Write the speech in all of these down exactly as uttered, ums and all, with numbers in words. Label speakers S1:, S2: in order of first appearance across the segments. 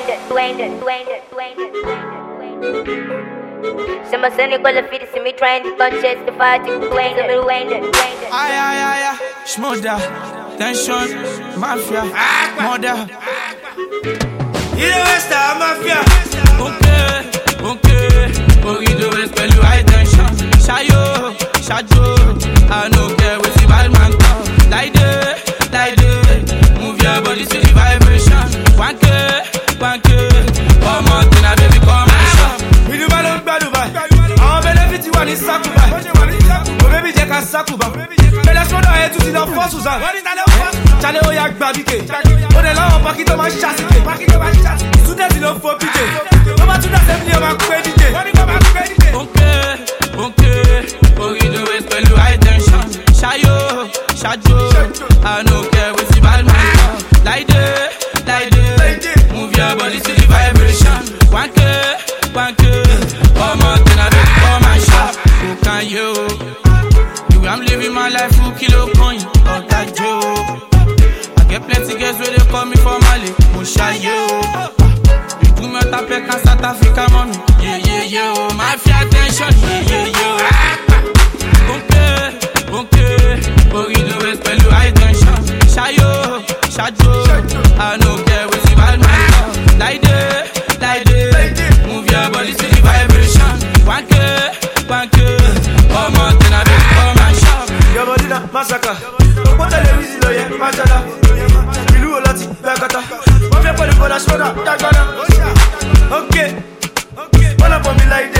S1: Se ma se ne quella fide se mi trying to contest the fight to Dwayne the Dwayne
S2: Ay ay ay ay, Shmoda, tension, mafia, murder.
S3: Il est West Mafia.
S2: Ok, ok, corrido West pẹ̀lú high tension. Shayo, shajo, I no care what the bad man call. Like the, like the, move your body to the vibration. Wanke, wanke, come on, then I baby come and shop.
S3: Mi Dubai ló ń gbá Dubai. Àwọn benefit wà ní Sakuba. Mo baby jẹ́ ká Sakuba. Bẹ́lẹ̀ sọ́dọ̀ ẹ̀ tún ti lọ fọ́ Susan. Chale ó yà gbà bíkè. Ó dẹ̀ láwọn pákí tó máa ń ṣàṣìkè. Student ló ń fo bíkè. Ó bá tún dá sẹ́mi ní ọmọ pé díje.
S2: Ok, ok, corrido West pẹ̀lú high tension. Shayo, shajo, I no care what the bad man call. Like the, like the, move your body to the vibration. Wanke, wanke, come on, then I baby come and shop. Who can you? The way I'm living my life, full kilo coin, or that joke. I get plenty girls where they call me for Mali, Mushayo. You do me tap like a South Africa mommy, yeah yeah yeah. Mafia attention, yeah yeah yeah. Okay, okay, corrido West pẹ̀lú high tension. Shayo, shajo, I no care what the bad man call. Like the, like the, move your body to the vibration. Wanke, wanke, come on, then I baby come and shop.
S3: Your body na massacre. Ó tẹ̀lé wíìsì lọ yẹ májàlá. Ìlú wo láti gbàgàtà. Wọ́n fẹ́ pẹ̀lú bọ́dà ṣọ́dà dágbádá. Ok, wọ́n lọ bọ̀ mí láìdé.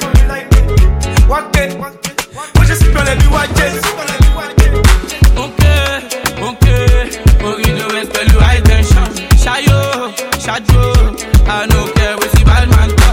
S3: Wákè, wọ́n ṣe sí pẹ̀lẹ́ bí wájé.
S2: Ok, ok, corrido West pẹ̀lú high tension. Shayo, shajo, I no care what the bad man call.